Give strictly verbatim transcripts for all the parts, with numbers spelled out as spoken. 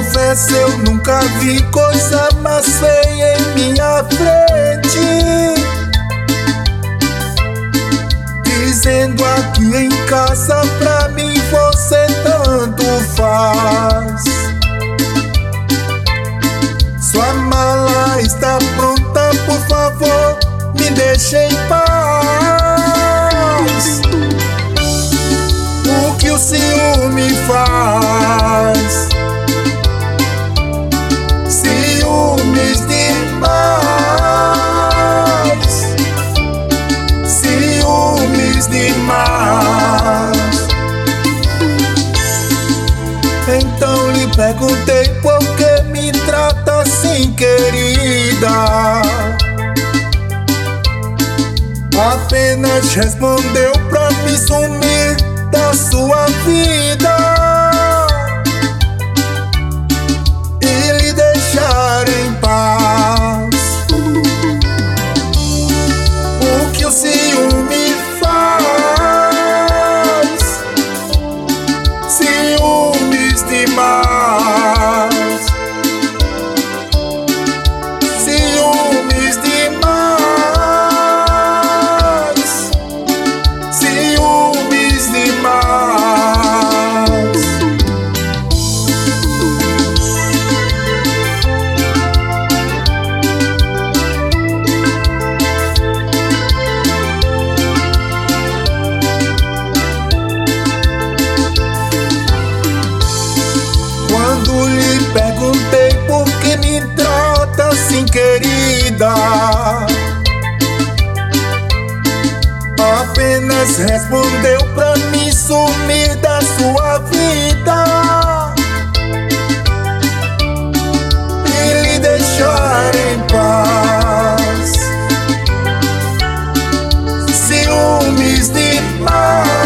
Confesso, eu nunca vi coisa mais feia em minha frente, dizendo aqui em casa pra mim você tanto faz. Sua mala está pronta, por favor, me deixe em paz. O que o ciúme faz? Ciúmes demais, ciúmes demais. Então lhe perguntei por que me trata assim, querida. Apenas respondeu pra me sumir da sua vida e lhe deixar em paz. O que o ciúme faz? Ciúmes demais, ciúmes demais, ciúmes demais. Quando lhe perguntei por que me trata assim, querida, apenas respondeu pra me sumir da sua vida e lhe deixar em paz. Ciúmes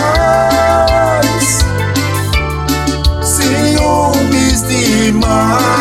demais, ciúmes demais.